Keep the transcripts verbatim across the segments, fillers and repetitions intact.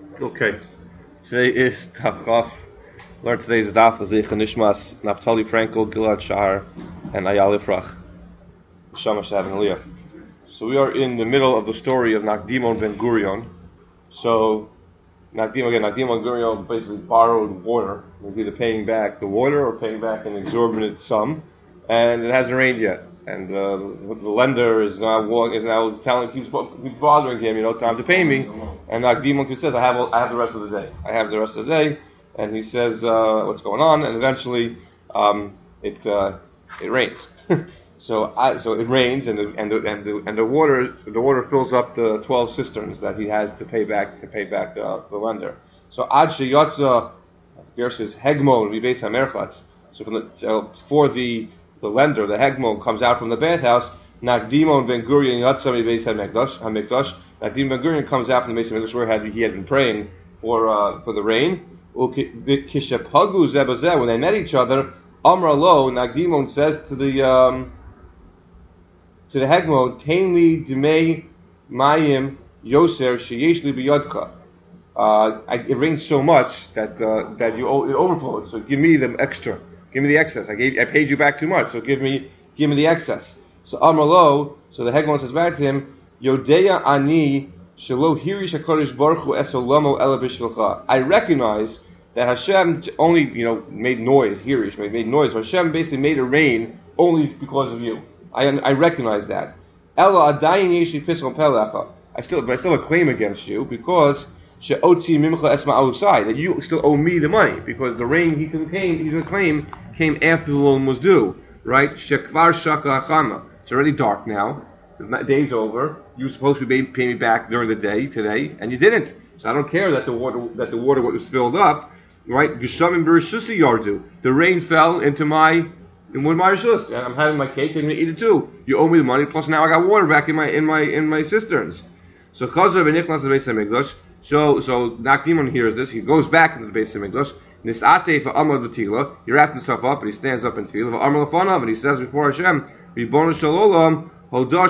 Okay. Today is Tafchaf. Learn today's daf is Zeich Nishmas, Naftali Frankel, Gilad Shahar, and Ayal Ifrach. Shamash having Aliyah. So we are in the middle of the story of Nakdimon ben Gurion. So Nakdimon again, Nakdimon ben Gurion basically borrowed water. He's either paying back the water or paying back an exorbitant sum, and it hasn't rained yet. And uh, the lender is now is now telling, keeps, keeps bothering him, you know, time to pay me. And Nakdimon says, I have I have the rest of the day. I have the rest of the day. And he says, uh, what's going on? And eventually, um, it uh, it rains. so I, so it rains, and the and the and the and the water the water fills up the twelve cisterns that he has to pay back to pay back uh, the lender. So Ad Sheyotza, here says Hegmon Ribeis HaMerchatz. So, from the, so for the the lender, the Hegmon comes out from the bathhouse. Nakdimon ben Gurion Yotza Ribeis HaMikdash. Nakdimon ben Gurion comes out from the base of Mikdash where he had been praying for uh, for the rain. When they met each other, Amra Lo, Nakdimon says to the um, to the Hegmon, Tainli Dmei Mayim Yoser Sheyesh Li Biyodcha. It rains so much that uh, that you it overflows. So give me the extra, give me the excess. I gave I paid you back too much, so give me give me the excess. So Amra Lo, so the Hegmon says back to him, Yodeya Ani. I recognize that Hashem only, you know, made noise. Hirish made, made noise. Hashem basically made it rain only because of you. I I recognize that. I still, but I still have a claim against you because that you still owe me the money because the rain he came, he's a claim came after the loan was due. Right? It's already dark now. The day's over. You were supposed to be paying me back during the day today, and you didn't. So I don't care that the water that the water was filled up, right? Geshamim b'rishusi yardu. The rain fell into my in one of my rishus, and I'm having my cake and I'm gonna eat it too. You owe me the money. Plus now I got water back in my in my in my cisterns. So Chazar v'nichlas Beis Hamikdash. So so Nakdimon hears this. He goes back into the Beis Hamikdash. Nisate v'amad v'tila. He wraps himself up and he stands up in tefillah. V'amar lefanav, and he says before Hashem, Ribono shel olam. Let the,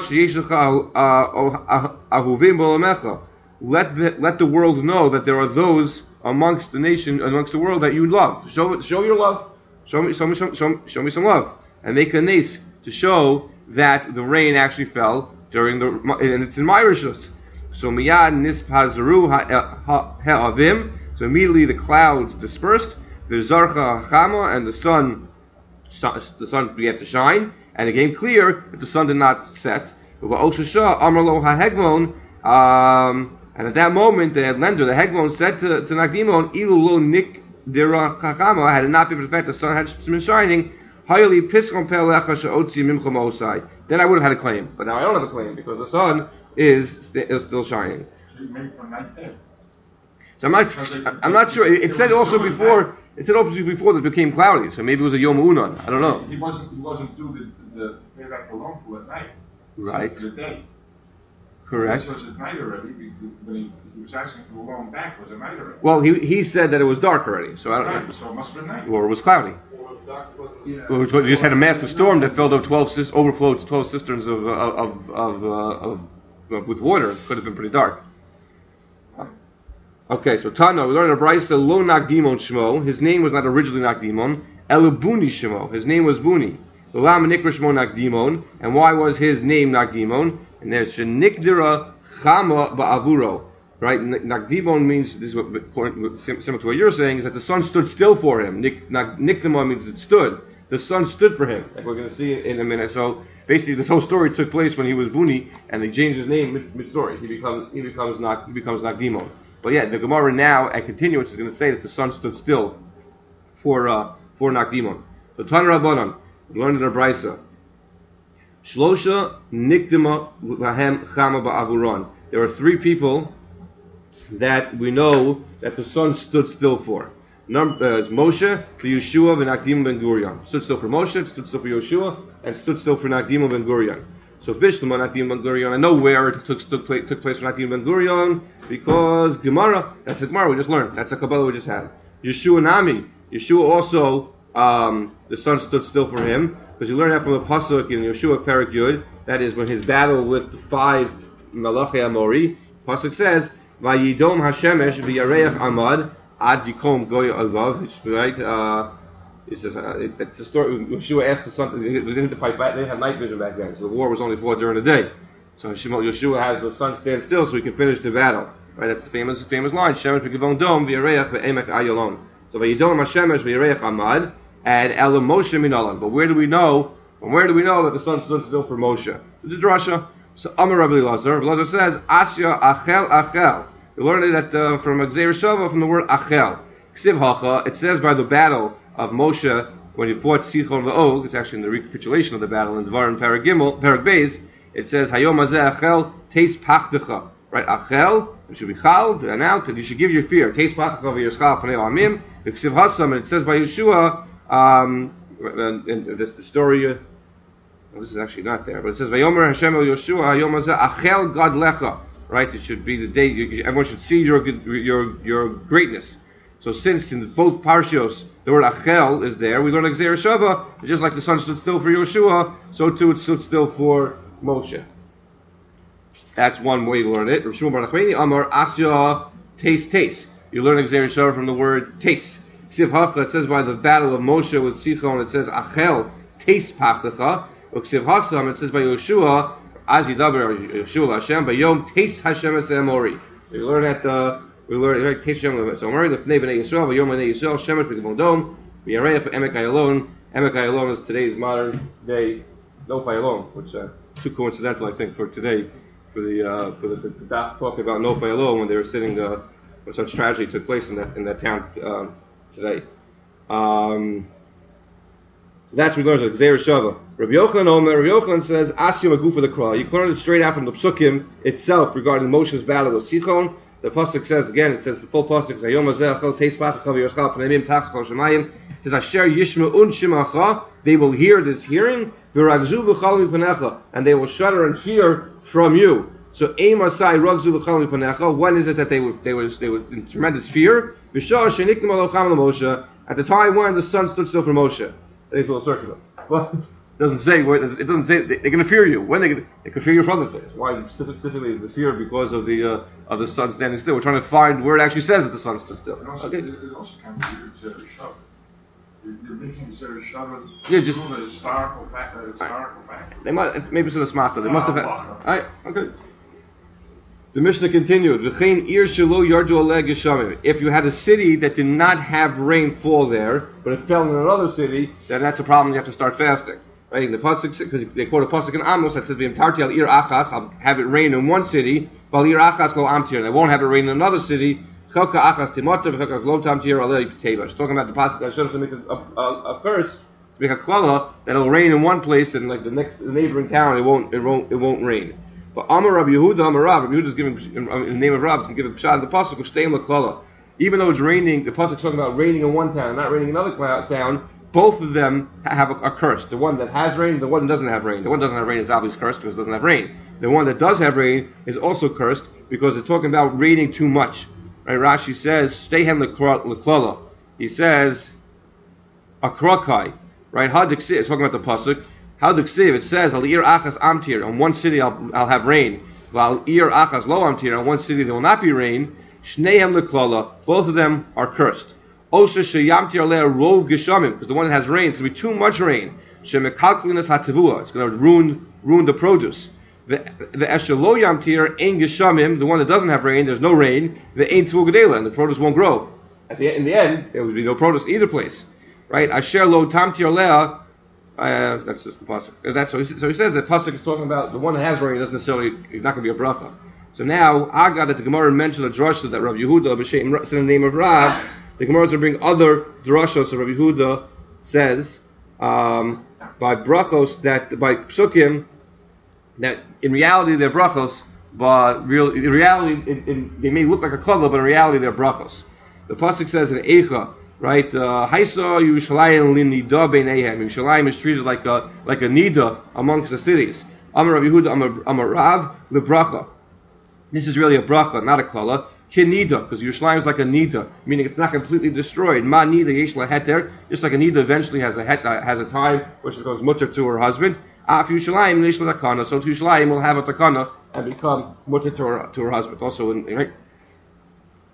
let the world know that there are those amongst the nation, amongst the world that you love. Show show your love. Show me, show me, show, show, show me some love, and make a nace to show that the rain actually fell during the, and it's in my rishus. So miyad nispazaru ha'avim. So immediately the clouds dispersed. The zarcha hachama, and the sun, the sun began to shine. And it became clear that the sun did not set. Um, and at that moment, the lender, the Hegmon, said to, to Nakdimon, Ilu lo nik dira chachama, had it not been for the fact the sun had been shining, then I would have had a claim. But now I don't have a claim because the sun is, is still shining. So I'm not, I'm not sure. It said also before. It said also before that it became cloudy. So maybe it was a Yom Unan. I don't know. He wasn't. He wasn't due the the payback for long for at night. Right. The day. Correct. This was at night already. When he, he was asking for a long back, was at night already. Well, he he said that it was dark already. So I don't right. know. So it must have been night. Or it was cloudy. Yeah. Or you just had a massive storm that filled up twelve overflowed twelve cisterns of of of, of, uh, of, of with water. It could have been pretty dark. Okay, so Tana, we learned in Brisa, Lo Nakdimon Shmo. His name was not originally Nakdimon. Elubuni Shmo. His name was Buni. Lam Nikra Shmo Nakdimon. And why was his name Nakdimon? And there's Shenikdira Chama Ba'avuro. Right? Nakdimon means, this is what, similar to what you're saying, is that the sun stood still for him. Nikdimon means it stood. The sun stood for him. Like we're going to see in a minute. So basically, this whole story took place when he was Buni, and they changed his name mid-story. He becomes he becomes Nak he becomes Nakdimon. But yeah, the Gemara now at continuance is going to say that the sun stood still for uh, for Nakdimon. So Tan Rabbanan, we learned in the Brisa, Shlosha Nikdima Lahem Chama Ba'avuron. There are three people that we know that the sun stood still for. Number uh, Moshe, Yeshua, and Nakdimon ben Gurion. Stood still for Moshe, stood still for Yeshua, and stood still for Nakdimon ben Gurion. So Bishlama Nakdimon ben Gurion. I know where it took took place, took place for Nakdimon ben Gurion because Gemara. That's the Gemara we just learned. That's the Kabbalah we just had. Yeshua Nami. Yeshua also um, the sun stood still for him because you learn that from the pasuk in Yeshua Perak Yud. That is when his battle with the five Malachei Amori. Pasuk says Vayidom Hashemesh v'yareach amad ad yikom goy agav. Right? Uh, It says uh, it, it's a story. Yeshua asked the sun. They didn't have to fight back. They didn't have night vision back then, so the war was only fought during the day. So Yeshua has the sun stand still so he can finish the battle. Right? That's the famous famous line. Shemesh v'givon dom v'yareach v'emek ayalon. So v'yidom Hashemesh v'yareach amad and el Moshe minalan. But where do we know? And where do we know that the sun stood still for Moshe? The drasha. So Amar Rabbi Lazar. Rabbi Lazar says Asya achel achel. You learn it at, uh, from Gzeir Shava from the word achel. Ksiv hacha. It says by the battle of Moshe when he fought Sichon v'Og. It's actually in the recapitulation of the battle in Dvarim Parag Gimel, Parag Beis. It says Hayom Hazeh Achel Teis Pachdecha. Right, Achel. It should be Chal and out, and you should give your fear. Teis Pachdecha v'Yirschal Panei Amim. Ksiv Hasam, and it says by Yeshua. Um, and, and this, the story. Uh, well, this is actually not there, but it says Vayomer Hashem El Yeshua Hayom Hazeh Achel Gad Lecha. Right, it should be the day you, everyone should see your your your greatness. So since in both parshios the word achel is there, we learn like Gzeir Shava, just like the sun stood still for Yeshua, so too it stood still for Moshe. That's one way to learn it. Rav Shmuel bar Nachmani Amar Asya taste taste. You learn Gzeir Shava from the word taste. Ksiv hacha, it says by the battle of Moshe with Sichon, it says achel taste pachtacha. Ksiv hasam, it says by Yeshua as Yidaber Yeshua Hashem by Yom taste Hashem es Emori. You learn at the We learn right Taste Hashem so Emori the Pnei Bnei Yisrael by Yom Bnei Yisrael Shemesh v'Givon Dom v'Yareach v'Emek Ayalon. Emek Ayalon is today's modern day No Ayalon, which uh, too coincidental I think for today for the uh, for the, the, the daf talk about No Ayalon when they were sitting uh, when such tragedy took place in that in that town uh, today. Um, that's what we learned. Gzeir Shava. Rabbi Yochanan Omer. Rabbi Yochanan says, "Asya Maguf for the Kra." You learn it straight out from the Psukim itself regarding Moshe's battle with Sichon. The pasuk says again. It says the full pasuk. Hayom hazeh achel teis pachach v'yirschal pneimim tachs kol shemayim. It says Asher yishma'un shimacha. They will hear this hearing. V'ragzu v'chal mipanecha, and they will shudder and fear from you. So aim asai ragzu v'chal mipanecha. When is it that they would they would they would in tremendous fear? V'shah sheniknim alocham l'Moshe. At the time when the sun stood still for Moshe. It's a little circular, but it doesn't say where. It doesn't say they, they're going to fear you. When they they can fear you from other things. Why specifically is the fear because of the uh, of the sun standing still? We're trying to find where it actually says that the sun stood still. It also, Okay. it, it also can be Gzeir Shava. You're, you're making Gzeir Shava Yeah, just- a historical fact. A historical fact. They might it's maybe it's in a smachta. They must have had. Ah, All right. Okay. The Mishnah continued. V'chein ir shelo yardu aleh geshamim. If you had a city that did not have rain fall there, but it fell in another city, then that's a problem. You have to start fasting. Right? In the pasuk, because they quote a pasuk in Amos that says v'imtarti al ir achas. I'll have it rain in one city, while ir achas lo amtir, and I won't have it rain in another city. Chelka achas timota v'chelka lo tamtir aleh teva. It's talking about the pasuk that should have to make a, a, a, a curse to make a klala that it'll rain in one place and like the next the neighboring town it won't it won't it won't rain. But Amar Rabbi Yehuda, Amar Rav, Rabbi Yehuda is giving in the name of Rav, is going to give a pshat in the pasuk of Shteim L'Klala. Even though it's raining, the pasuk is talking about raining in one town, not raining in another town. Both of them have a, a curse. The one that has rain, the one that doesn't have rain. The one that doesn't have rain is obviously cursed because it doesn't have rain. The one that does have rain is also cursed because it's talking about raining too much. Right? Rashi says Shteim L'Klala. He says Akrokai. Right? Hadik it's talking about the pasuk. How the ksiv it says al ir achas amtir, on one city I'll, I'll have rain, while ir achas lo amtir, on one city there will not be rain. Shneim leklala, both of them are cursed. Osa sheyamtir aleh rov geshamim, because the one that has rain, it's going to be too much rain. Shemekalklinas hatavua, it's going to ruin ruin the produce. The the eshelo yamtir ein geshamim, the one that doesn't have rain, there's no rain. The ein tugadela, and the produce won't grow. At the in the end, there would be no produce either place, right? Asher lo tamtir aleh. Uh, that's just the pasuk. That's so he, so he says that pasuk is talking about the one that has rain doesn't necessarily is not going to be a bracha. So now Agad that the Gemara mentioned a drasha that Rabbi Yehuda b'shem in the name of Rav. The Gemara is going to bring other drashos. So Rabbi Yehuda says um, by brachos that by psukim that in reality they're brachos, but real in reality in, in, they may look like a kavod, but in reality they're brachos. The pasuk says in Eicha. Right, Haisa Yerushalayim linida beineihem. Yerushalayim is treated like a like a nida amongst the cities. Amar Rabbi Yehuda, Amar, Amar Rav lebracha. This is really a bracha, not a klala. Kinida, because Yerushalayim is like a nida, meaning it's not completely destroyed. Ma nida yesh laheter, just like a nida eventually has a het, uh, has a time where she becomes mutter to her husband. Af Yerushalayim yesh latakana, so Yerushalayim will have a takana and become mutter to her to her husband. Also, in, right.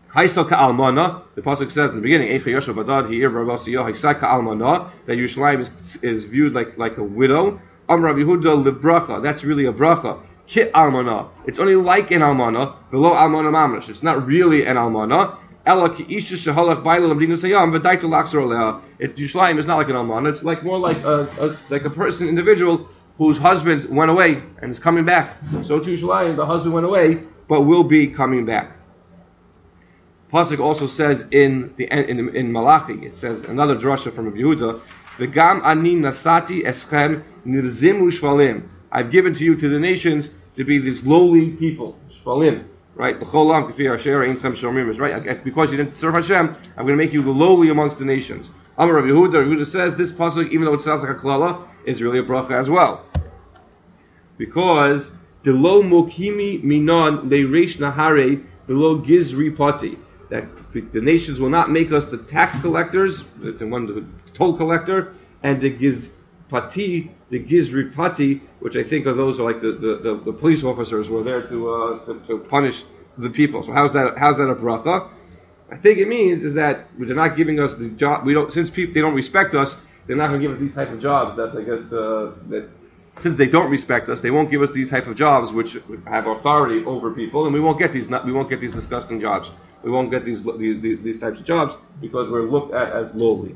Haisa ka'almana, the pasuk says in the beginning, Eicha Yosha Badad, Hi'ir Rabasiyo, Haisa ka'almana, that Yerushalayim is, is viewed like, like a widow. Am Rabbi Yehuda lebracha, that's really a bracha. Ki almana, it's only like an almana, below almana mamash. It's not really an almana. Ela ki isha shehalach ba'ila l'mdina sayam, v'daitu laksar alea. It's Yerushalayim is not like an almana. It's like more like a, a like a person, individual, whose husband went away and is coming back. So to Yerushalayim, the husband went away, but will be coming back. Pasuk also says in the in, in Malachi, it says another drasha from Rabbi Yehuda, V'gam ani nasati eschem nirzimu shvalim. I've given to you to the nations to be these lowly people, shvalim, right? B'cholam k'fi asher inchem shomrim, right? Because you didn't serve Hashem, I'm going to make you the lowly amongst the nations. Amar Rabbi Yehuda, Rabbi Yehuda says this pasuk, even though it sounds like a klala, is really a bracha as well, because the lo mokimi minon leiresh nahare below gizri pati. That the nations will not make us the tax collectors, the one, the toll collector, and the gizpati, the gizripati, which I think are those are like the, the, the, the police officers who are there to, uh, to to punish the people. So how's that? How's that a bracha? I think it means is that they're not giving us the job. We don't since people they don't respect us. They're not going to give us these type of jobs. That I guess uh, that. Since they don't respect us, they won't give us these type of jobs which have authority over people, and we won't get these. Not, we won't get these disgusting jobs. We won't get these, these these these types of jobs because we're looked at as lowly.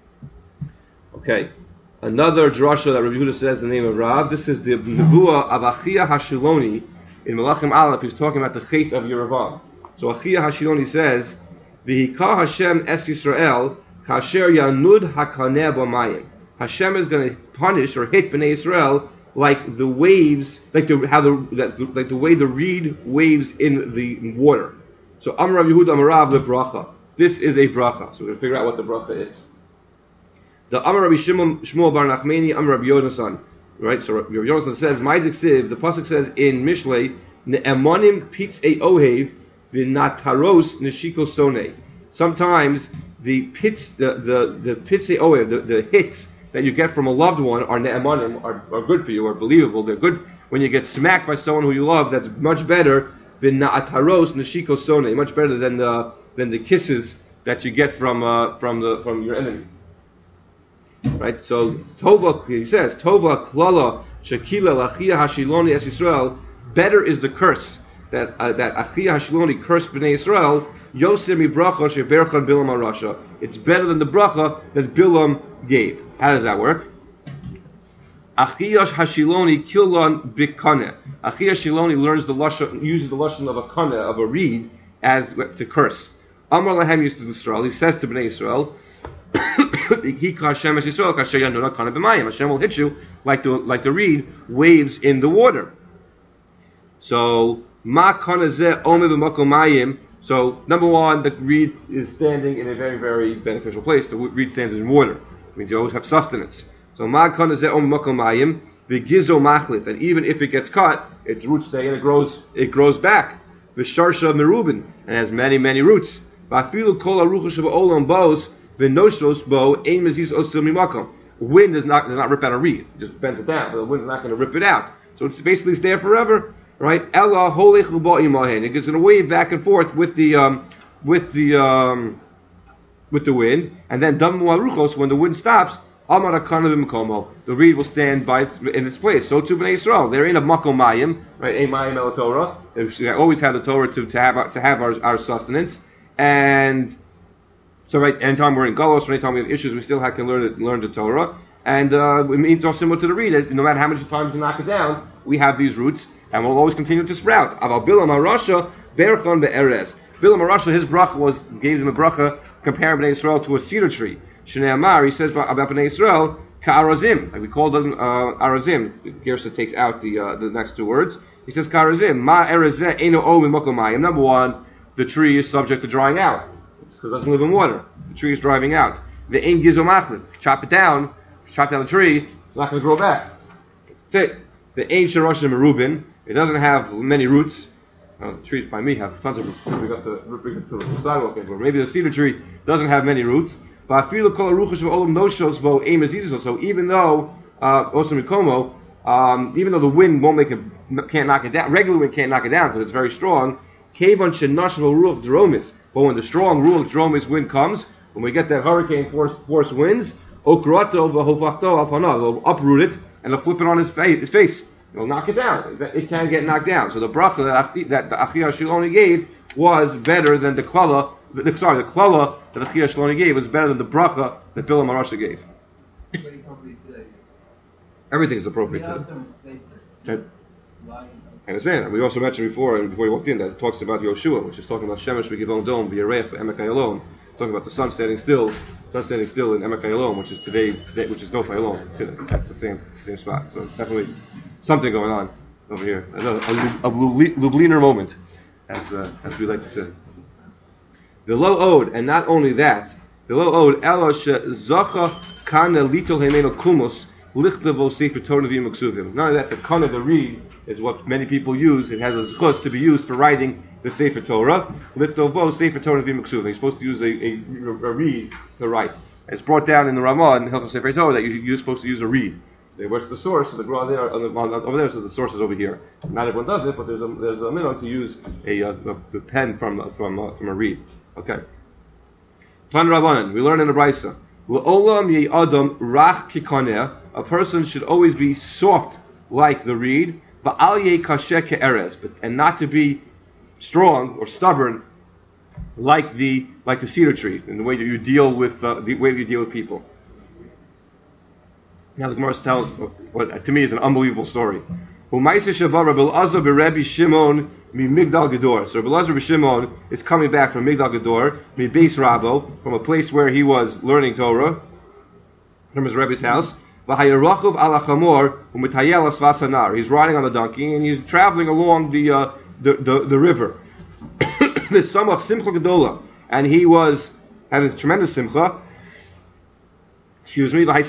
Okay, another drasha that Rabbi Yehuda says in the name of Rav. This is the nevuah of Achia Hashiloni in Malachim Aleph. He's talking about the chait of Yerevam. So Achia Hashiloni says, "V'hikah Hashem es Yisrael kasher yanud hakaneh b'mayim." Hashem is going to punish or hit Bnei Israel like the waves, like the how the that, like the way the reed waves in the water. So Amar Rabbi Yehuda Amar Rav lebracha. This is a bracha. So we're going to figure out what the bracha is. The Amar Rabbi Shmuel Bar Nachmani Amar Rabbi Yonasan. Right. So Rabbi Yonasan says, "My diksiv." The pasuk says in Mishlei, "Ne'emonim pitzei ohev v'nataros neshiko sonei." Sometimes the pits, the the the pitzei ohev, the, the hits that you get from a loved one are ne'emanim, are, are good for you, are believable. They're good when you get smacked by someone who you love. That's much better than na'ataros neshiko sonei, much better than the than the kisses that you get from uh, from the from your enemy. Right. So tova, he says tova klala shakila lachia hashiloni es Yisrael. Better is the curse that uh, that achia hashiloni cursed Bnei Israel. Yosem ibracha sheberchan Bilam harasha. It's better than the bracha that Bilam gave. How does that work? Achia Hashiloni kilon bikane. Achia Hashiloni learns the lashon, uses the lashon of a kane, of a reed, as to curse. Amar lahem used to Israel. He says to Bnei Israel, Hashem will hit you like the like the reed waves in the water. So ma kane zeh omer b'makom mayim. So, number one, the reed is standing in a very, very beneficial place. The reed stands in water. It means you always have sustenance. So, ma'kan is om makomayim, v'gizo machlit. And even if it gets cut, its roots stay and it grows, it grows back. V'sharsha merubin, and has many, many roots. V'afilu kol arucha sheba olam bows, v'noshos bo, ein mezis osil mimakom. Wind does not, does not rip out a reed. It just bends it down. But the wind's not going to rip it out. So, it's basically there forever. Right, Ella holech uba imahen. It's going to wave back and forth with the um, with the um, with the wind, and then damu aruchos. When the wind stops, amar akana b'makomo. The reed will stand by its, in its place. So too Bnei Yisrael. They're in a makom mayim, right? A mayim el Torah. They always have the Torah to, to have to have our, our sustenance, and so right. Anytime we're in Galos, or anytime we have issues, we still have to learn learn the Torah, and uh, it means also similar to the reed. No matter how many times you knock it down, we have these roots. And will always continue to sprout. About Bilam Harasha, Berchon be'erez. Bilam Harasha, his bracha was gave them a bracha comparing Bnei Israel to a cedar tree. Shnei Amar, he says about Bnei Israel, ka'arazim. Like we call them uh, arazim. Gersa takes out the uh, the next two words. He says ka'arazim. Ma erezeh eno o mimokomayim. Number one, the tree is subject to drying out. It's because it doesn't live in water. The tree is drying out. The ein gizo machlit. Chop it down, chop down the tree, it's not going to grow back. That's it. The ein sheroshim merubin. It doesn't have many roots. Uh, the trees by me have tons of roots. We got the, we got the sidewalk in. Maybe the cedar tree doesn't have many roots. But so even though uh, um, even though the wind won't make it, can't knock it down, regular wind can't knock it down because it's very strong. Kevan shenashval ruach dromis. But when the strong ruach dromis wind comes, when we get that hurricane force force winds, okrato v'hovachto apana, they'll uproot it and they'll flip it on his face. His face. They'll knock it down. It can get knocked down. So the bracha that, that the Achia Shiloni gave was better than the klala. The, sorry, the klala that the Achia Shiloni gave was better than the bracha that Bilam Marasha gave. Everything is appropriate today. I understand. We also mentioned before, and before you walked in, that it talks about Yoshua, which is talking about Shemesh V'Givon Dom V'Yareach V'Emek Hayalon, talking about the sun standing still, sun standing still in Emek Hayalon, which is today, today which is Nof Hayalon. Today, that's the same, the same spot. So definitely something going on over here. Another a, a Lubliner moment, as uh, as we like to say. The low ode, and not only that, the low ode Elosh Zacha Kana Litol Hemeno Kumus. Not only that, the kana, the reed, is what many people use. It has a zchus to be used for writing the Sefer Torah. Lichtovo Sefer Torah v'im ksuvim. You're supposed to use a, a, a reed to write. It's brought down in the Ramah in Hilchos Sefer Torah that you, you're supposed to use a reed. So what's the source? So the Gra there, on the, on, over there says the source is over here. Not everyone does it, but there's a there's a minhag to use a, a, a pen from from uh, from a reed. Okay. Tan Rabbanan, we learn in the Brisa. L'olam ye adam rach kikoneh. A person should always be soft like the reed, but and not to be strong or stubborn like the like the cedar tree in the way that you deal with uh, the way you deal with people. Now the Gemara tells what to me is an unbelievable story. So Rabbi Elazar B'Shimon is coming back from Migdal Gedor, mi Beis Rabo, from a place where he was learning Torah, from his Rebbe's house. He's riding on the donkey and he's traveling along the uh, the, the, the river. The sum of Simcha Gedola, and he was having tremendous simcha. Excuse me. And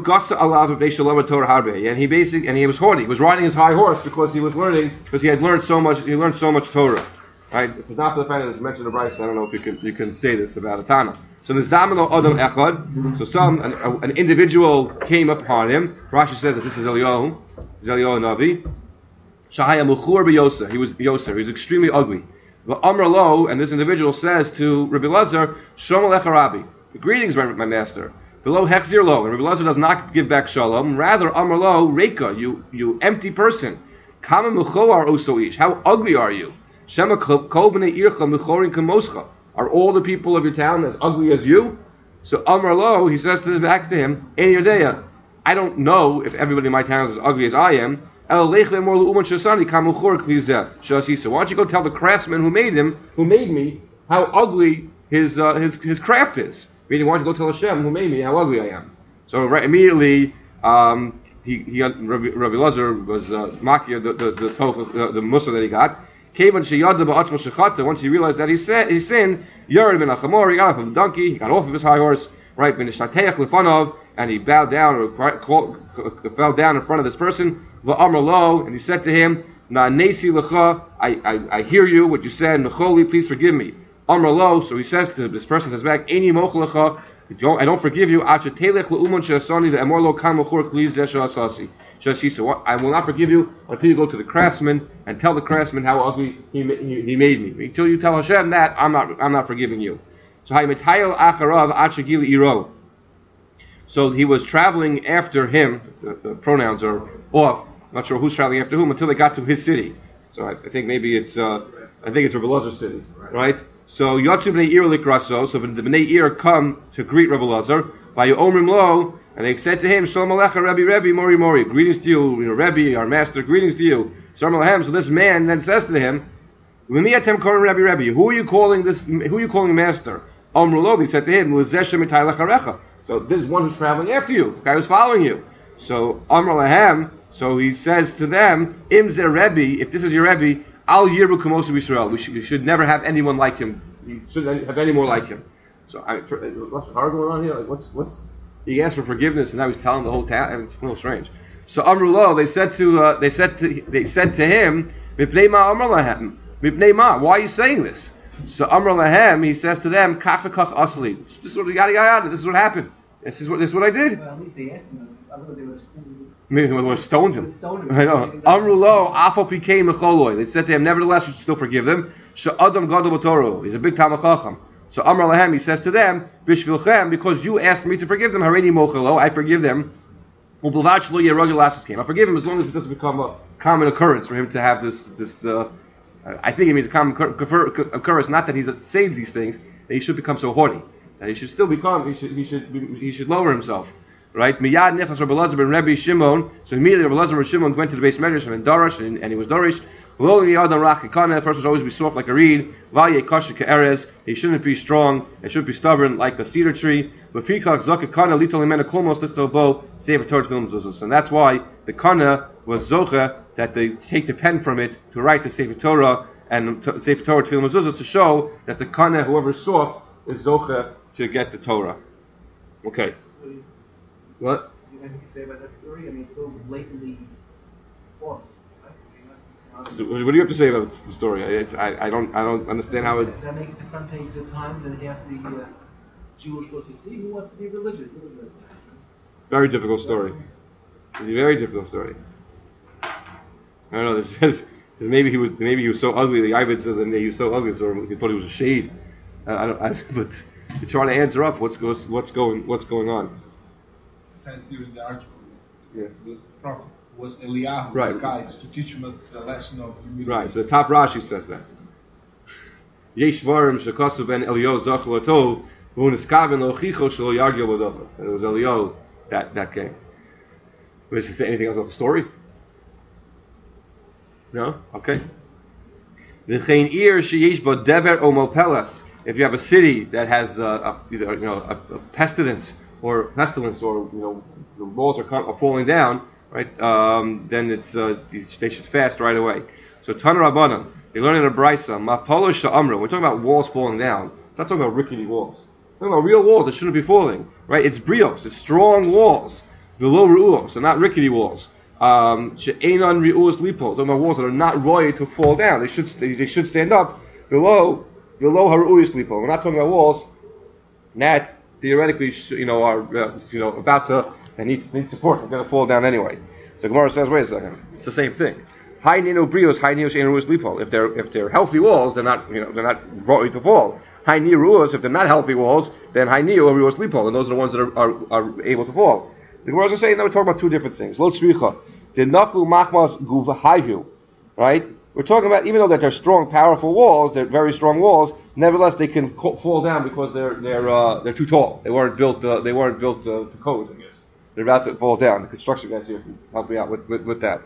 he basically and he was haughty. He was riding his high horse because he was learning because he had learned so much. He learned so much Torah. Right? If it's not for the fact that it's mentioned in Bryce, I don't know if you can you can say this about a Tana. So there's Damino Adam Echad. So some an, an individual came upon him. Rashi says that this is Eliyahu, Eliyahu Navi. Shahaya Muchur B'Yoser. He was Yoser. He was extremely ugly. The Amr Lo, and this individual says to Rabbi Elazar, Shalom Alecha Rabbi. Greetings, my, my master. Below Hechzir Lo, and Rabbi Elazar does not give back Shalom. Rather, Amr Lo, Reika, you you empty person. Kama Muchoar Osoish. How ugly are you? Shema Kol B'nei Ircha Muchorin Kamoscha. Are all the people of your town as ugly as you? So Amar Lo, he says to back to him, Ein Yodea, I don't know if everybody in my town is as ugly as I am. So why don't you go tell the craftsman who made him, who made me, how ugly his uh, his his craft is? Meaning, why don't you go tell Hashem who made me how ugly I am? So right immediately, um, he he Rabbi, Rabbi Elazar was uh, makia the the the, the, the mussar that he got. Once he realized that he said he sinned, Yared ben Achamor, he got off of the donkey, he got off of his high horse, right, and he bowed down or fell down in front of this person, and he said to him, Na nesi lecha, I, I I hear you, what you said, Mecholi, please forgive me. Amr lo, so he says to this person, says back, Eini moch lecha, I don't forgive you, I will not forgive you until you go to the craftsman and tell the craftsman how ugly he, he, he made me. Until you tell Hashem that, I'm not I'm not forgiving you. So So he was traveling after him. The, the pronouns are off. I'm not sure who's traveling after whom until they got to his city. So I, I think maybe it's uh, I think it's Rabbi Elazar's city, right? So Yatsu b'nei Ir likraso. So the b'nei Ir come to greet Rabbi Elazar. By Omrim Lo. And they said to him, Shalom Alecha, Rebbe, Rebbe, Mori, Mori. Greetings to you, you know, Rebbe, our master, greetings to you. Shalom Aleichem. So this man then says to him, L'miyatem korim Rebbe, Rebbe. Who are you calling this, who are you calling master? Amrulo, they said to him, L'zesha mitay lecharecha. So this is one who's traveling after you, the guy who's following you. So Amr Lahem, so he says to them, Im ze Rebbe, if this is your Rebbe, Al Yiru Kamosu Yisrael. We should, we should never have anyone like him. You shouldn't have any more like him. So I, what's hard going on here? Like what's, what's, he asked for forgiveness, and now he's telling the whole town. And it's a little strange. So Amrulo, they said to uh, they said to they said to him, Mipnei ma Amr lahem, Mipnei ma. Why are you saying this? So Amr lahem, he says to them, Kach v'kach asli. This is what yada yada. This is what happened. This is what this is what I did. Well, at least they asked him. I don't know, they would have stoned Maybe they would have stoned him. Stoned him. I know. Amrulo, Afal Pikei Mecholoi. They said to him, nevertheless, you should still forgive them. Sha'adam Gadol B'Toru. He's a big Talmid Chacham. So Amar Lahem, he says to them, Bishvilchem, because you asked me to forgive them, Hareini Mochelo, I forgive them. Ubelvad Shlo Yerogel Lasses came. I forgive him as long as it doesn't become a common occurrence for him to have this, this, uh, I think it means a common occurrence, not that he's saying these things, that he should become so haughty. That he should still become, he should, he should, he should lower himself. Right? Miyad nechas Rabbi Elazar ben Rabbi Shimon. So immediately Rabbi Elazar ben Shimon went to the base medrash and Darash, and, and he was Darish. Lo miyad rach kana. The person should always be soft like a reed. Valye kasha ke'erez. He shouldn't be strong. He shouldn't be stubborn like a cedar tree. Lefikach zaka kana litol imena kolmos litol bo save a torah film zuzos. And that's why the kana was zocha, that they take the pen from it to write the Sefer Torah and to, Sefer Torah film zuzos, to show that the kana, whoever is soft, is zocha to get the Torah. Okay. What? You can say about that story? I mean, it's so blatantly false. Right? So what do you have to say about the story? It's, I, I don't I don't understand how it's. That makes the front page of the Times, and half the uh, Jewish was to see who wants to be religious. Very difficult story. It's a very difficult story. I don't know. It says maybe he was maybe he was so ugly. The Ibid says that he was so ugly, so he thought he was a shade. I, I don't. I, but you're trying to answer up. What's what's what's going what's going on? Says here in the article, yeah. the prophet was Eliyahu, right. his guides, to teach him the lesson of humility. Right. So the top Rashi says that. Yesh varim shekasu ben Eliyahu zach latov v'uniskaven lochicho shelo yargil l'davar. It was Eliyahu that that came. Does he say anything else about the story? No. Okay. V'chein ir sheyesh bo dever o mopelas. If you have a city that has uh, a, either you know a, a pestilence or pestilence, or you know the walls are, are falling down, right? Um, then it's uh, they should fast right away. So Tana Rabbanan, they learn in a brisa, Mapolo Sha'amra. We're talking about walls falling down. It's not talking about rickety walls. We're talking about real walls that shouldn't be falling, right? It's brios, it's strong walls, below ru'os, so not rickety walls. Um, She'enan ru'os lipo. Talking about walls that are not roy to fall down. They should they, they should stand up below below haru'os lipo. We're not talking about walls that theoretically, you know, are uh, you know about to and need need support. They're going to fall down anyway. So Gemara says, wait a second, it's the same thing. High nino brios, high nino she'eruos lipol. If they're if they're healthy walls, they're not you know they're not ready to fall. High niruos, if they're not healthy walls, then high neo ruos lipol, and those are the ones that are, are, are able to fall. The Gemara is saying that we're talking about two different things. Lo tzricha, the naflu machmas guvahayu, right? We're talking about, even though that they're strong, powerful walls, they're very strong walls. Nevertheless, they can co- fall down because they're they're uh, they're too tall. They weren't built. Uh, they weren't built uh, to code. I guess they're about to fall down. The construction guys here can help me out with, with, with that.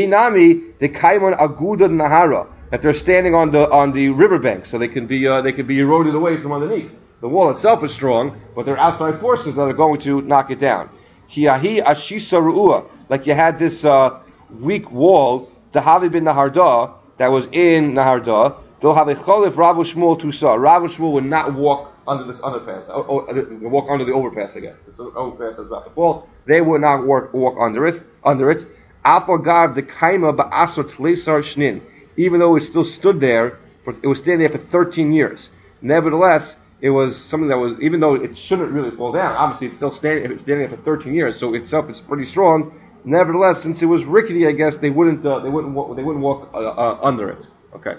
Inami the kaimon aguda nahara, that they're standing on the on the riverbank, so they can be uh, they can be eroded away from underneath. The wall itself is strong, but there are outside forces that are going to knock it down. Hiyahi ashisa ru'ua, like you had this uh, weak wall. The Havi bin Naharda that was in Naharda, they'll have a cholif Rav Shmuel Tusa. Rav Shmuel would not walk under this underpass, or, or, walk under the overpass, I guess. This overpass is about to fall. They would not walk, walk under it. Under it, Apagav the Kaima Ba'asor Tlesar Shnin. Even though it still stood there, for, it was standing there for thirteen years. Nevertheless, it was something that was, even though it shouldn't really fall down. Obviously, it's still standing. It's standing there for thirteen years, so itself it's pretty strong. Nevertheless, since it was rickety, I guess they wouldn't uh, they wouldn't walk, they wouldn't walk uh, uh, under it. Okay.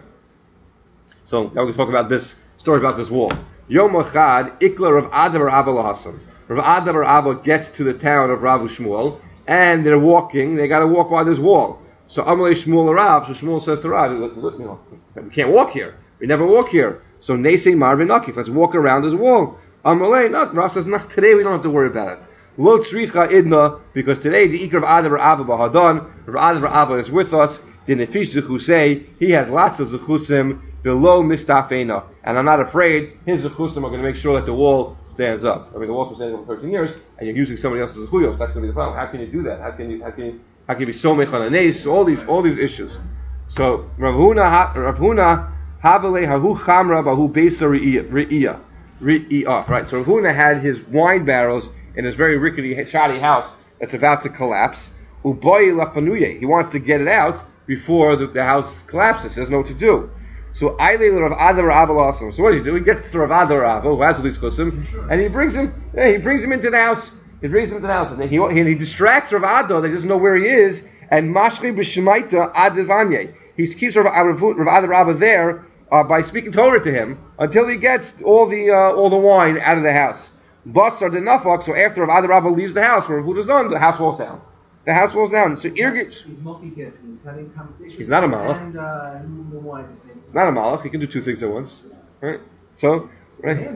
So now we talk about this story about this wall. Yom Echad Ikla Rav Ada bar Abba Lahasam. Rav Ada bar Abba gets to the town of Rav Shmuel, and they're walking. They got to walk by this wall. So Amalei Shmuel Rav. So Shmuel says to Rav, you know, we can't walk here. We never walk here. So Nesei Marvin Akif. Let's walk around this wall. Amalei, not Rav says, not today. We don't have to worry about it. Lo tzricha idna, because today the ikar of Ada bar Abba b'Hadon, Rav Ada bar Abba is with us. The nefish zechusei, he has lots of zechusim below mistafena, and I'm not afraid his zechusim are going to make sure that the wall stands up. I mean, the wall's been standing up for thirteen years, and you're using somebody else's zechuyos. That's going to be the problem. How can you do that? How can you? How can you? How can you be so mechanes? All these, all these issues. So Rav Huna, Rav Huna, havale hahu chamra bahu beisa re'iyah, re'iyah. Right. So Rav Huna had his wine barrels in his very rickety, shoddy house that's about to collapse. Uboy lafanuye. He wants to get it out before the, the house collapses. He doesn't know what to do. So Aile Rav Ada bar Abba Lahasam. So what does he do? He gets to Rav Ada bar Abba, who has all these chusim, and he brings him. Yeah, he brings him into the house. He brings him to the house, and he he, he distracts Rav Ado that he doesn't know where he is, and Mashri b'Shemaita Adivanye. He keeps Rav Ado Rabba there uh, by speaking Torah to him until he gets all the uh, all the wine out of the house. Basar the Nafak. So after Rav Ado Rabba leaves the house, where Rav is done, the house falls down. The house falls down. So Irgit. He's multitasking. He's having conversations. He's not a malach. And uh, the wine is saying. Not a malach. He can do two things at once, right? So, right.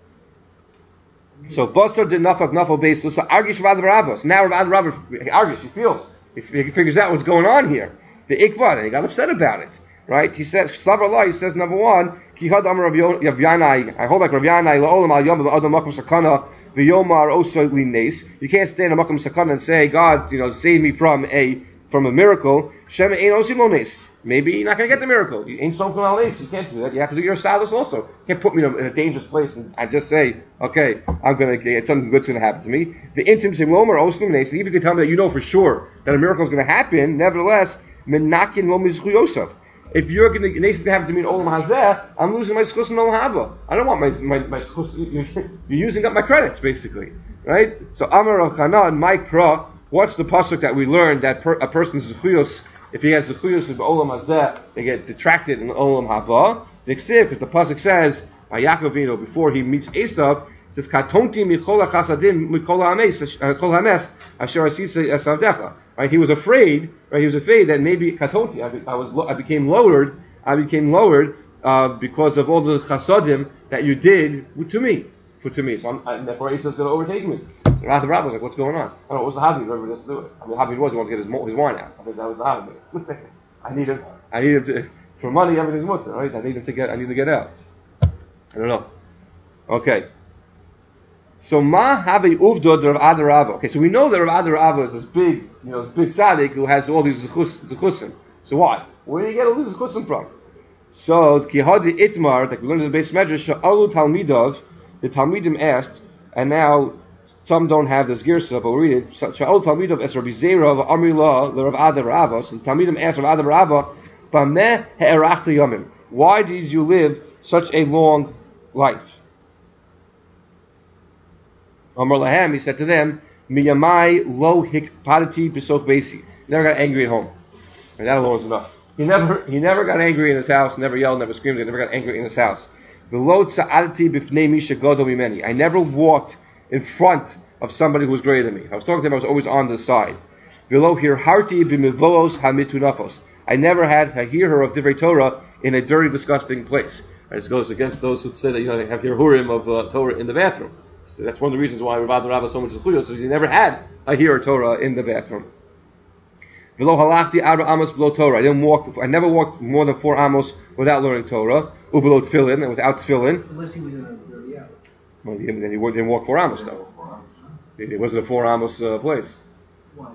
So Basar did Nafak Nafal basis. So Argish Rav Ado Rabba. So now Rav Ado Rabba, he Argish, he feels, he, he figures out what's going on here. The Ikvad, and he got upset about it, right? He says, Slav Allah, he says, number one, Kihad Amar Rav Yanai, I hold like Rav Yanai, La'olam al Yom Adam Makom Sakana, V'yomar Osa Lines. You can't stand a Makom Sakana and say, God, you know, save me from a from a miracle. Shem Ein Osim Lones. Maybe you're not going to get the miracle. You ain't something else. You can't do that. You have to do your status also. You can't put me in a, in a dangerous place and, and just say, okay, I'm going to get something good's going to happen to me. The intim simlomer oslim nes. And even if you can tell me that you know for sure that a miracle is going to happen, nevertheless, menakin lo mizchuyosaf. If you're going to, nes is going to happen to me in olam hazeh, I'm losing my schus in olam haba. I don't want my my my schus. You're using up my credits, basically, right? So Amar of Chanan, my kra. What's the pasuk that we learned that per, a person's zechuyos? If he has the chuyos of olam hazeh, they get detracted in olam haba. The ksiv, because the pasuk says by Yaakov Avinu before he meets Esav, it says katonti mikol hachasadim mikol hames kol hames asher asisa esavdecha. Right, he was afraid. Right, he was afraid that maybe katonti, I, be, I was, I became lowered. I became lowered uh, because of all the chasadim that you did to me, to me. So I'm, I, therefore Esav's going to overtake me. Rav Rabba was like, what's going on? I don't know, what was the hobby? Whoever just do it. I mean, the hobby was he wanted to get his, his wine out. I think that was the hobby. I need him, I need him to, for money, everything's mutter, right? I need him to get, I need to get out. I don't know. Okay. So, ma have uvdod Rav Ado Rabba. Okay, so we know that Rav Ado Rabba is this big, you know, this big tzaddik who has all these zechusim. So why? Where do you get all these zechusim from? So, kihadi itmar, that we learned in the base medrash, sha'alu talmidov, the talmidim asked, and now, some don't have this girsa, but we read it. Sha'ol Talmidov es Rabbi Zera v'Amri the Rav Ado Rabba. So Talmidim asked Rav Ado Rabba, "Bameh he'erachta yomim? Why did you live such a long life?" Amar lahem, he said to them, "Miyamai lo hikpadati b'soch beisi." Never got angry at home, and that alone is enough. He never, he never got angry in his house. Never yelled, never screamed. He never got angry in his house. V'lo tza'adati b'fnei misha godo mimeni. I never walked in front of somebody who was greater than me. I was talking to him, I was always on the side. Below here, harti b'mivolos hamitunafos. I never had a hear of divrei Torah in a dirty, disgusting place. This goes against those who say that you know they have hirhurim of uh, Torah in the bathroom. So that's one of the reasons why Rav Ado Rabba so much zechuyos, because he never had a hear of Torah in the bathroom. Below halachti arba amos below Torah. I didn't walk. I never walked more than four amos without learning Torah. Ubelow tefillin, and without tefillin. Unless he was in a dirty hour. Well, he, then he didn't walk four amos though. It wasn't a four amos uh, place. Why?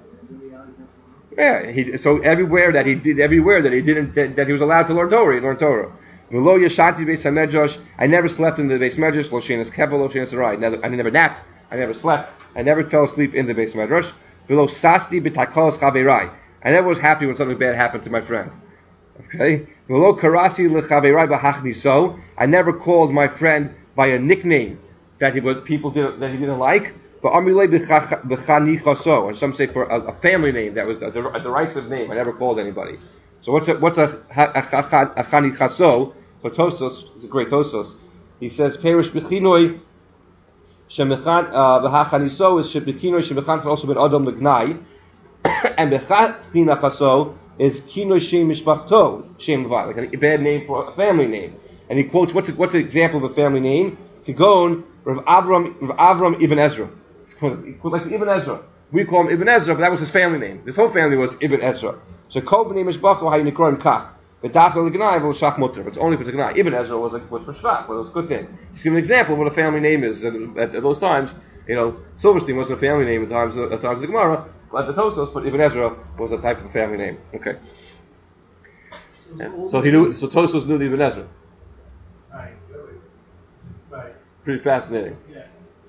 Yeah, he, so everywhere that he did, everywhere that he didn't, that, that he was allowed to learn Torah, he learned Torah. V'lo yashanti beis hamedrash. I never slept in the beis medrash. Lo shenas kevel, lo shenas arai. I never napped. I never slept. I never fell asleep in the beis medrash. V'lo sasti b'takalos chaverai. I never was happy when something bad happened to my friend. Okay. V'lo karasi lechaverai b'hachniso. I never called my friend by a nickname that he would people did that he didn't like. But amilei b'chanichaso, and some say for a, a family name that was a, a derisive name. I never called anybody. So what's a what's a chanichaso? For Tosos, it's a great Tosos. He says perish b'chinoi shemechan b'hachaniso is sheb'chinoi shemechan also ben adam legnai, and b'chanichaso is kinoi shem mishpachto shem levad, like a bad name for a family name. And he quotes what's a, what's an example of a family name? Kigon Rav Avram Rav Avram Ibn Ezra. It's called, like Ibn Ezra. We call him Ibn Ezra, but that was his family name. His whole family was Ibn Ezra. So Kol b'nei mishpacho haynikron kach. V'dafel l'gnai v'lo shach mutter. It's only for the gnai. Ibn Ezra was like, was for shvach. Well, it was a good thing. Just give an example of what a family name is. And at, at those times, you know, Silverstein wasn't a family name at times at times of the Gemara, like the Tosos, but Ibn Ezra was a type of a family name. Okay. So, And so he knew. So Tosos knew the Ibn Ezra. Right. Right. Pretty fascinating. Yeah.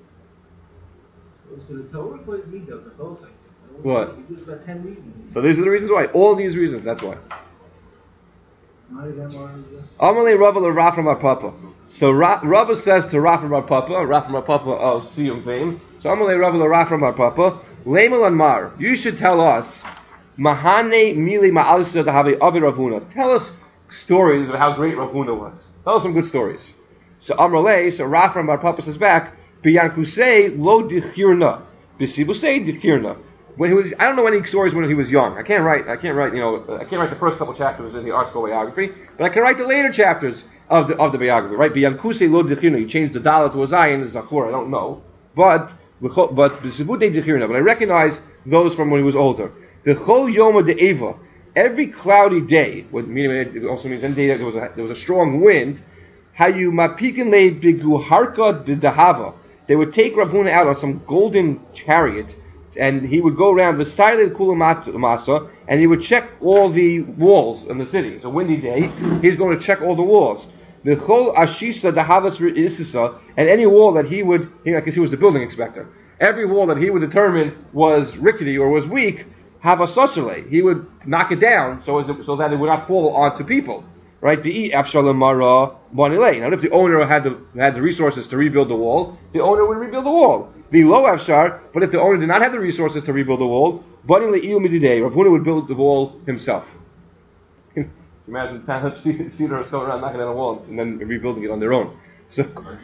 so the Torah plays midos are both like this. What? He gives about ten reasons. So these are the reasons why. All these reasons. That's why. None of them are. Amalei Rava LeRafam Bar Papa. So Ra- Rava says to Rafam Bar Papa, Rafam Bar Papa of Siyum fame. So Amalei Rava LeRafam Bar Papa. Leimal and Mar, you should tell us. Mahane Mili Ma'alisa Dahavi Avi Ravuna. Tell us stories of how great Ravuna was. Tell us some good stories. So Amalei, so Rafam Bar Papa says back, Biyankusei Lo Dichirna. Bisibusei Dichirna. When he was, I don't know any stories when he was young. I can't write. I can't write. You know, I can't write the first couple chapters in the Art School biography, but I can write the later chapters of the of the biography. Right? Biyankuse lo dechirna. You changed the dollar to a zayin, the zachor. I don't know, but but b'sibutei dechirna. But I recognize those from when he was older. The chol yoma de'eva. Every cloudy day, what meaning it also means any day that there was a, there was a strong wind. Hayu mapikin le bigu harka dehava. They would take Rav Huna out on some golden chariot. And he would go around the side of the Kulamasa, and he would check all the walls in the city. It's a windy day. He's going to check all the walls. The Chol Ashisa Dahavas Isisa, and any wall that he would, he, I guess he was the building inspector. Every wall that he would determine was rickety or was weak, have a sosale. He would knock it down so as it, so that it would not fall onto people. Right? The Afshalamara Bonile. Now, if the owner had the had the resources to rebuild the wall, the owner would rebuild the wall. The low Afshar, but if the owner did not have the resources to rebuild the wall, Bonile Iu Mididei, Rav Huna would build the wall himself. Imagine ten of cedars coming around knocking down a wall and then rebuilding it on their own. So,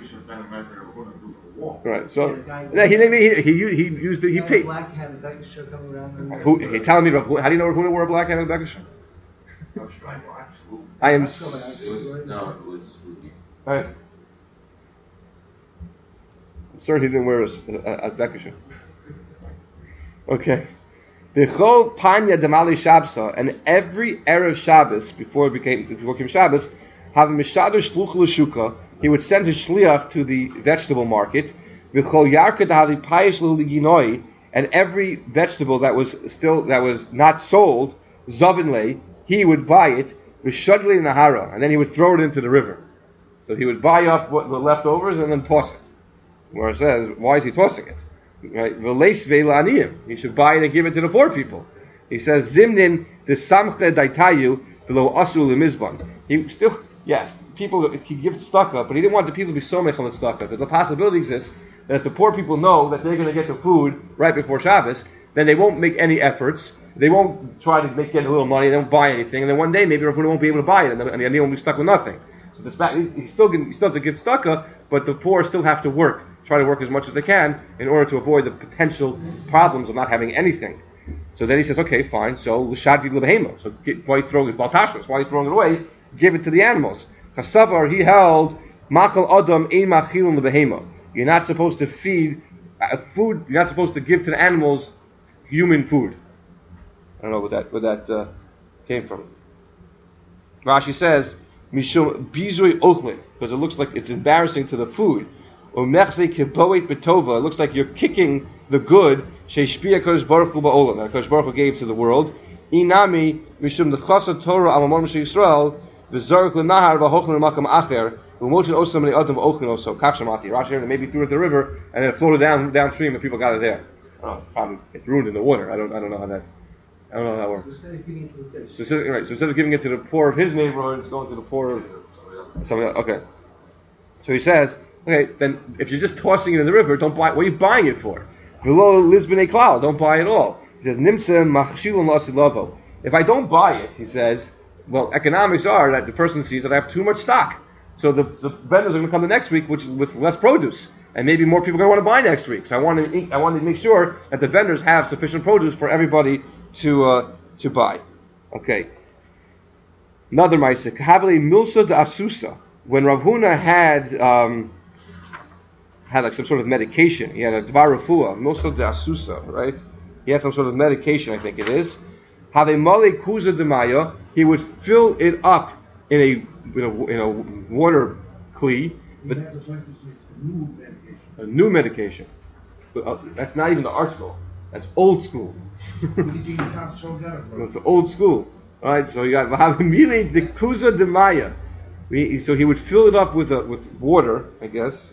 right. So, yeah, he he he, he, he used the, he paid. Black hat and Becca shirt coming around. Who, he telling me Rav Huna, how do you know Rav Huna wore a black hat and a Becca shirt? I am. No, it was sleepy. Right. I'm certain he didn't wear a, a, a Becca shirt. Okay. The Chol Panya Damali Shabsa, and every Erev Shabbos before it became before it became Shabbos, have a Mishadu Shluch L'Shuka. He would send his shliach to the vegetable market. The Chol Yarka Dahavi Payish L'Ginoi, and every vegetable that was still that was not sold, Zavinle, he would buy it. V'shadli Nahara, and then he would throw it into the river. So he would buy up what the leftovers and then toss it. Where it says, why is he tossing it? Right? V'leis ve'la'aniyim. He should buy it and give it to the poor people. He says, Zimnin the samche daitayu below asul lemizban. He still, yes, people he gives tzedakah, but he didn't want the people to be so mechal at tzedakah. Because the possibility exists that if the poor people know that they're going to get the food right before Shabbos, then they won't make any efforts. They won't try to make get a little money. They won't buy anything, and then one day maybe Rav Huna won't be able to buy it, and then they won't be stuck with nothing. So this back, he still he still have to give tzedakah, but the poor still have to work, try to work as much as they can in order to avoid the potential problems of not having anything. So then he says, okay, fine. So l'shadi l'behema. So get, why are you throwing it? Baltashas. Why are you throwing it away? Give it to the animals. Kasavar, he held machal adam ein machilun l'behema. You're not supposed to feed uh, food. You're not supposed to give to the animals human food. I don't know where that where that uh, came from. Rashi says, "Mishum bizui ochlin," because it looks like it's embarrassing to the food. Or mechse keboet betova. It looks like you're kicking the good. Sheishpia kodesh baruch hu ba'olam that kodesh baruch hu gave to the world. Inami mishum the chasad Torah amamon Moshe Yisrael v'zaruk lenahar v'hochlin l'makam acher v'motin osam le'adam v'ochlin oso kachshamati. Rashi maybe threw it in the river and then it floated down downstream and people got it there. Oh, probably it's ruined in the water. I don't I don't know how that. I don't know how that works. So instead of giving it to the fish. So instead, right, so instead of giving it to the poor of his neighborhood, it's going to the poor of somebody else. Okay. So he says, okay, then if you're just tossing it in the river, don't buy it. What are you buying it for? Below Lisbon Klal, don't buy it all. He says, Nimsa machshilun lasilavo. If I don't buy it, he says, well, economics are that the person sees that I have too much stock. So the, the vendors are going to come the next week which, with less produce. And maybe more people are going to want to buy next week. So I want to I want to make sure that the vendors have sufficient produce for everybody to uh, to buy. Okay. Another ma'aseh. Kahavli milsa de asusa. When Rav Huna had um, had like some sort of medication, he had a dvar refuah, milsa de asusa, right? He had some sort of medication, I think it is. Have a mali kuza de maya. He would fill it up in a in a, in a water kli, but a new medication. But, uh, that's not even the art school. That's old school. It's old school. Alright, so you got Vahamili de Kuza de Maya. So he would fill it up with a, with water, I guess.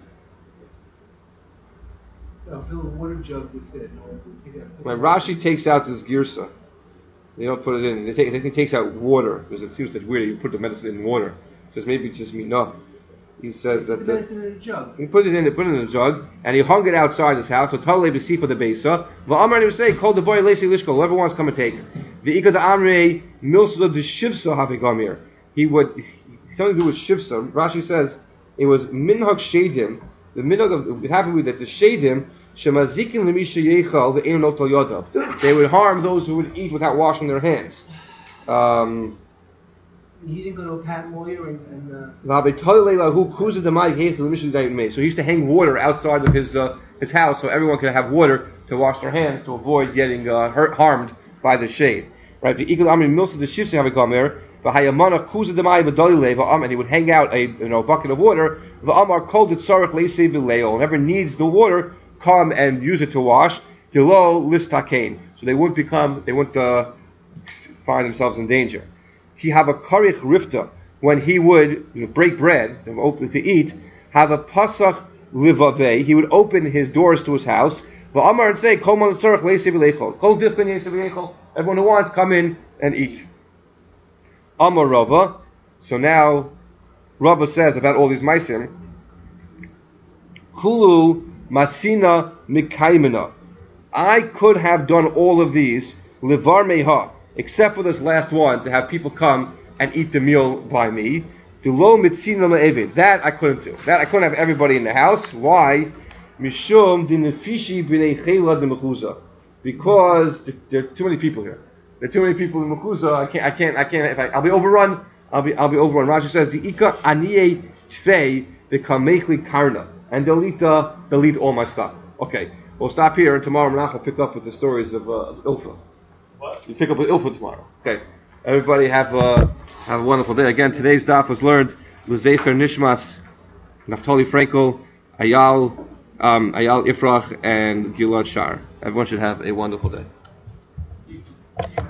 I'll fill a water jug with it. My Rashi takes out this girsa. They don't put it in. They take, it takes out water because it seems that weird. You put the medicine in water. Just maybe it's just me no. He says that the the, medicine in a jug. he put it in. They put it in a jug, and he hung it outside his house. So Talei b'sifa the beisa. V'amar and he would say, "Call the boy lesi lishkol. Whoever wants, come and take." V'ika the amrei milsa the shivsa havigamir. He would something to do with shivsa. Rashi says it was minhag shedim. The minhag of it happened with that the shedim shemazikin lemisha yechal the ein notal yodav. They would harm those who would eat without washing their hands. Um, He didn't go to a patent lawyer and. and uh, So he used to hang water outside of his uh, his house so everyone could have water to wash their hands to avoid getting uh, hurt, harmed by the shade. Right? The eagle army mills of the shifts have come there. And he would hang out a you know bucket of water. Whoever needs the water, come and use it to wash. So they wouldn't become they wouldn't uh, find themselves in danger. He have a karich rifta when he would you know, break bread and open to eat. Have a pasach livavei. He would open his doors to his house. V'amar and say, "Kol man tzarich le'sev v'leichol. Kol dichlin yesev v'leichol." Everyone who wants, come in and eat. Amar Rava. So now Rava says about all these maisim. Kulu masina mikaymena. I could have done all of these livar meha. Except for this last one, to have people come and eat the meal by me. That I couldn't do. That I couldn't have everybody in the house. Why? Because there are too many people here. There are too many people in Mechuzah. I can't. I can't. I can't. If I, I'll be overrun. I'll be. I'll be overrun. Rashi says the ika aniye tfei the kamechli karna, and they'll eat. Uh, they'll eat all my stuff. Okay, we'll stop here, and tomorrow Menachem will pick up with the stories of, uh, of Ilfa. What? You pick up with Ilfa tomorrow. Okay. Everybody have a have a wonderful day. Again, today's daf was learned L'Zecher Nishmas, Naftali Frankel, Ayal, um, Ayal Ifrach, and Gilad Shar. Everyone should have a wonderful day.